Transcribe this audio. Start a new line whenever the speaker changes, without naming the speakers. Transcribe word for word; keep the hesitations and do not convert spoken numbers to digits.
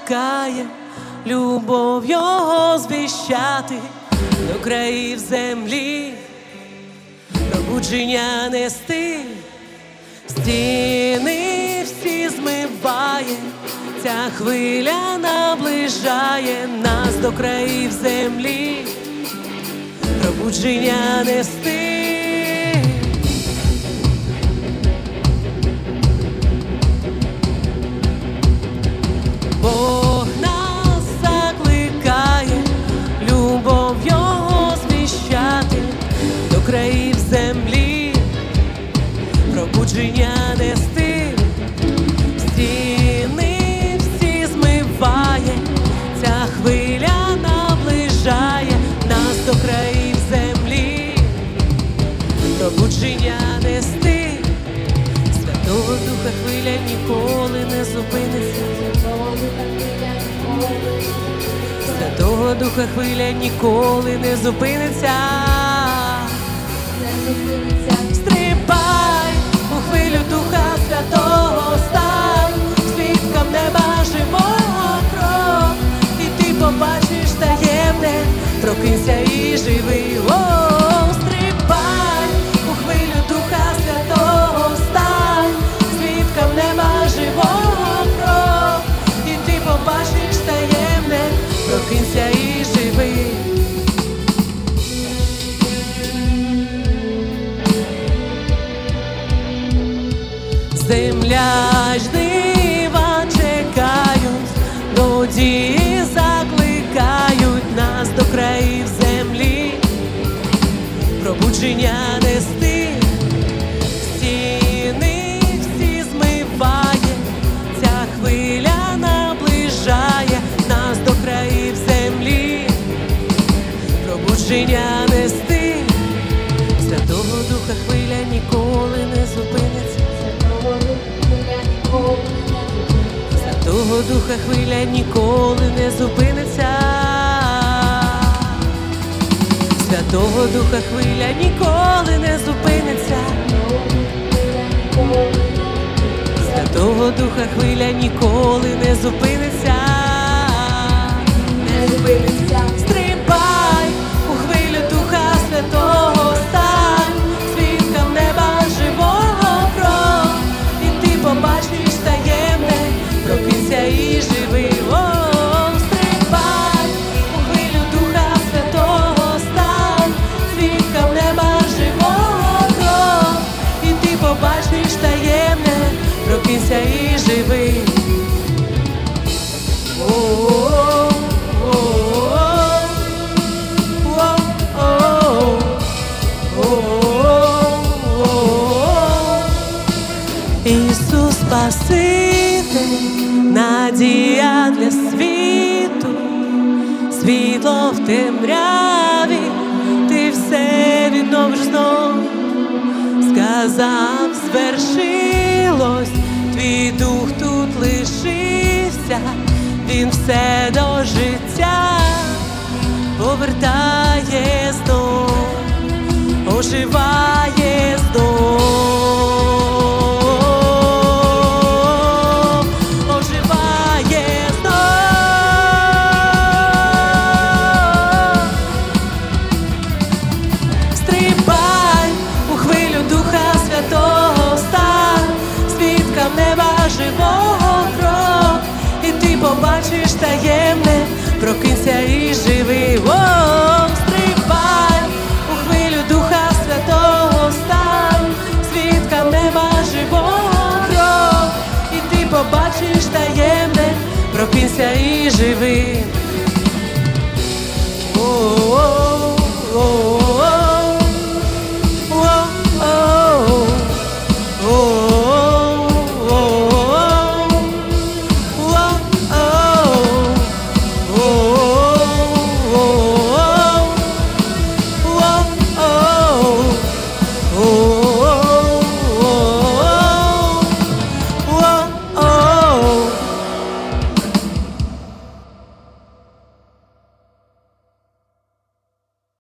закликає любов його звіщати до країв землі, пробудження нести, стіни всі змиває, ця хвиля наближає нас до країв землі, пробудження нести. Бог нас закликає любов його звіщати до країв землі, пробудження нести, стіни всі змиває, ця хвиля наближає нас до країв землі, пробудження нести. Святого Духа хвиля ніколи не зупиниться, Святого Духа хвиля ніколи не зупиниться. Стрибай у хвилю Духа Святого, стань свідком неба живого кров, і ти побачиш таємне, прокинься і живи. О, стрибай у хвилю Духа Святого, стань свідком неба живого кров, і ти побачиш таємне, прокинься і живи. Земля ж дива чекають, дії закликають нас до країв землі, пробудження нести, стіни всі змиває, ця хвиля наближає нас до країв землі, пробудження нести. Святого Духа хвиля ніколи не зупиниться, Святого Духа хвиля ніколи не зупиниться, Святого Духа хвиля ніколи не зупиниться, Святого Духа хвиля ніколи не зупиниться, не зупиниться. Стрибай у хвилю Духа Святого, стань свідком неба живого кров, і ти побачиш таємне, прокинься і живи. О, стрибай у хвилю Духа Святого, стань свідком неба живого кров, і ти побачиш таємне, прокинься і живи. О, Ісус Спаситель, надія для світу, світло в темряві, ти все відновиш знов. Сказав, звершилось, твій дух тут лишився, він все до життя повертає знов, оживає.